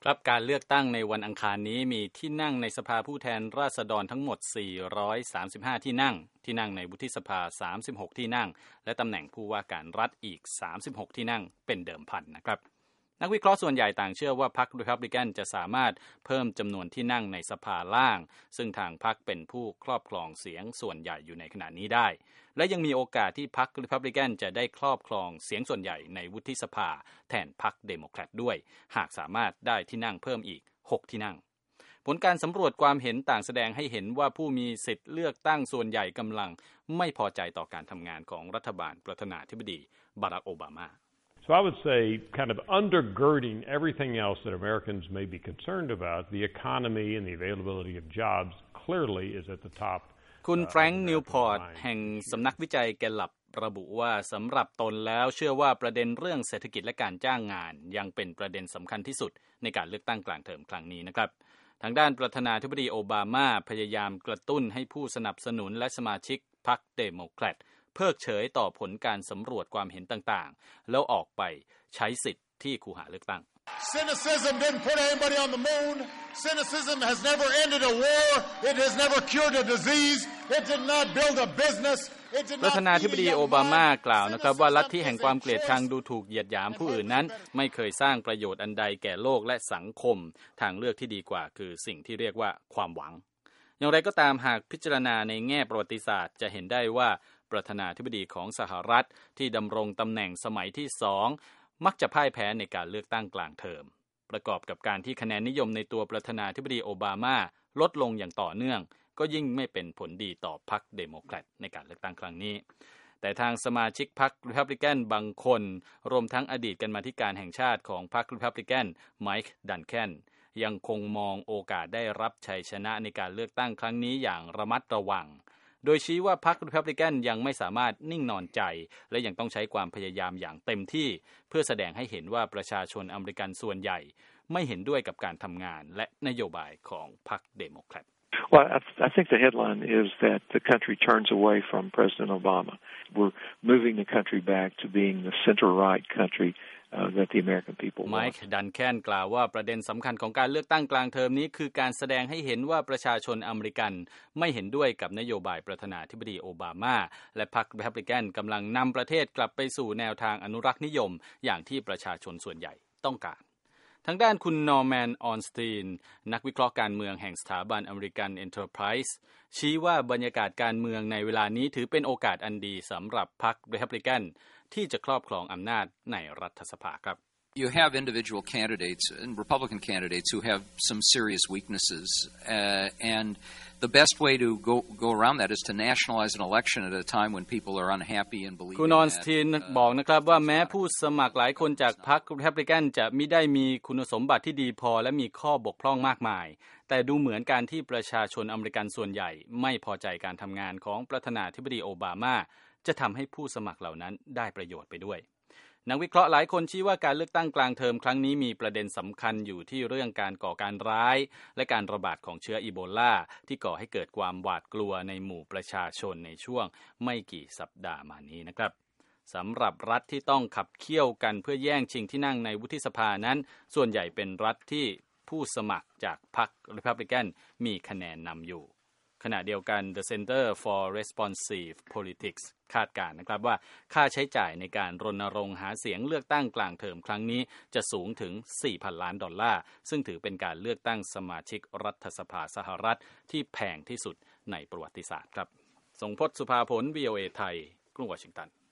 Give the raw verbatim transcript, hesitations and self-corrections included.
ครับการเลือกตั้งในวันอังคารนี้มีที่นั่งในสภาผู้แทนราษฎรทั้งหมดสี่ร้อยสามสิบห้าที่นั่งที่นั่งในวุฒิสภาสามสิบหกที่นั่งและตำแหน่งผู้ว่าการรัฐอีกสามสิบหกที่นั่งเป็นเดิมพันนะครับนักวิเคราะห์ส่วนใหญ่ต่างเชื่อว่าพรรครีพับลิกันจะสามารถเพิ่มจำนวนที่นั่งในสภาล่างซึ่งทางพรรคเป็นผู้ครอบครองเสียงส่วนใหญ่อยู่ในขณะนี้ได้และยังมีโอกาสที่พรรครีพับลิกันจะได้ครอบครองเสียงส่วนใหญ่ในวุฒิสภาแทนพรรคเดโมแครตด้วยหากสามารถได้ที่นั่งเพิ่มอีกหกที่นั่งผลการสำรวจความเห็นต่างแสดงให้เห็นว่าผู้มีสิทธิ์เลือกตั้งส่วนใหญ่กำลังไม่พอใจต่อการทำงานของรัฐบาลประธานาธิบดีบารักโอบามา So I would say kind of undergirding everything else that Americans may be concerned about, the economy and the availability of jobs clearly is at the top. คุณแฟรงค์นิวพอร์ตแห่งสำนักวิจัยแกลลับระบุว่าสำหรับตนแล้วเชื่อว่าประเด็นเรื่องเศรษฐกิจและการจ้างงานยังเป็นประเด็นสำคัญที่สุดในการเลือกตั้งกลางเทอมครั้งนี้นะครับทางด้านประธานาธิบดีโอบามาพยายามกระตุ้นให้ผู้สนับสนุนและสมาชิกพรรคเดโมแครตเพิกเฉยต่อผลการสำรวจความเห็นต่างๆแล้วออกไปใช้สิทธิ์ที่คูหาเลือกตั้ง Cynicism didn't put anybody on the moon. Cynicism has never ended a war. It has never cured a disease. It did not build a business. ประธานาธิบดีโอบามากล่าวนะครับว่าลัทธิแห่งความเกลียดชังดูถูกเหยียดหยามผู้อื่นนั้นไม่เคยสร้างประโยชน์อันใดแก่โลกและสังคมทางเลือกที่ดีกว่าคือสิ่งที่เรียกว่าความหวังอย่างไรก็ตามหากพิจารณาในแง่ประวัติศาสตร์จะเห็นได้ว่าประธานาธิบดีของสหรัฐที่ดำรงตำแหน่งสมัยที่สองมักจะพ่ายแพ้ในการเลือกตั้งกลางเทอมประกอบกับการที่คะแนนนิยมในตัวประธานาธิบดีโอบามาลดลงอย่างต่อเนื่องก็ยิ่งไม่เป็นผลดีต่อพรรคเดโมแครตในการเลือกตั้งครั้งนี้แต่ทางสมาชิกพรรครีพับลิกันบางคนรวมทั้งอดีตกรรมาธิการแห่งชาติของพรรครีพับลิกันไมค์ดันแคนยังคงมองโอกาสได้รับชัยชนะในการเลือกตั้งครั้งนี้อย่างระมัดระวังโดยชี้ว่าพรรครีพับลิกันยังไม่สามารถนิ่งนอนใจและยังต้องใช้ความพยายามอย่างเต็มที่เพื่อแสดงให้เห็นว่าประชาชนอเมริกันส่วนใหญ่ไม่เห็นด้วยกับการทำงานและนโยบายของพรรคเดโมแครต Well, I think the headline is that the country turns away from President Obama. We're moving the country back to being the center-right country uh, that the American people want. Mike Duncan กล่าวว่าประเด็นสำคัญของการเลือกตั้งกลางเทอมนี้คือการแสดงให้เห็นว่าประชาชนอเมริกันไม่เห็นด้วยกับนโยบายประธานาธิบดีโอบามาและพรรครีพับลิกันกำลังนำประเทศกลับไปสู่แนวทางอนุรักษ์นิยมอย่างที่ประชาชนส่วนใหญ่ต้องการทางด้านคุณนอร์แมนออนสตีนนักวิเคราะห์การเมืองแห่งสถาบันอเมริกันเอ็นเตอร์ไพรส์ชี้ว่าบรรยากาศการเมืองในเวลานี้ถือเป็นโอกาสอันดีสำหรับพรรครีพับลิกันที่จะครอบครองอำนาจในรัฐสภาครับ You have individual candidates and Republican candidates who have some serious weaknesses, uh, and the best way to go go around that is to nationalize an election at a time when people are unhappy and believe. คุณออนสตีนบอกนะครับว่าแม้ผู้สมัครหลายคนจากพรรครีพับลิกันจะมิได้มีคุณสมบัติที่ดีพอและมีข้อบกพร่องมากมายแต่ดูเหมือนการที่ประชาชนอเมริกันส่วนใหญ่ไม่พอใจการทำงานของประธานาธิบดีโอบามาจะทำให้ผู้สมัครเหล่านั้นได้ประโยชน์ไปด้วยนักวิเคราะห์หลายคนชี้ว่าการเลือกตั้งกลางเทอมครั้งนี้มีประเด็นสำคัญอยู่ที่เรื่องการก่อการร้ายและการระบาดของเชื้ออีโบลาที่ก่อให้เกิดความหวาดกลัวในหมู่ประชาชนในช่วงไม่กี่สัปดาห์มานี้นะครับสำหรับรัฐที่ต้องขับเคี่ยวกันเพื่อแย่งชิงที่นั่งในวุฒิสภานั้นส่วนใหญ่เป็นรัฐที่ผู้สมัครจากพรรครีพับลิกันมีคะแนนนำอยู่ขณะเดียวกัน The Center for Responsive Politics คาดการณ์นะครับว่าค่าใช้จ่ายในการรณรงค์หาเสียงเลือกตั้งกลางเทอมครั้งนี้จะสูงถึง สี่พัน ล้านดอลลาร์ซึ่งถือเป็นการเลือกตั้งสมาชิกรัฐสภาสหรัฐที่แพงที่สุดในประวัติศาสตร์ครับทรงพจน์ สุภาผล วี โอ เอ ไทยกรุงวอชิงตัน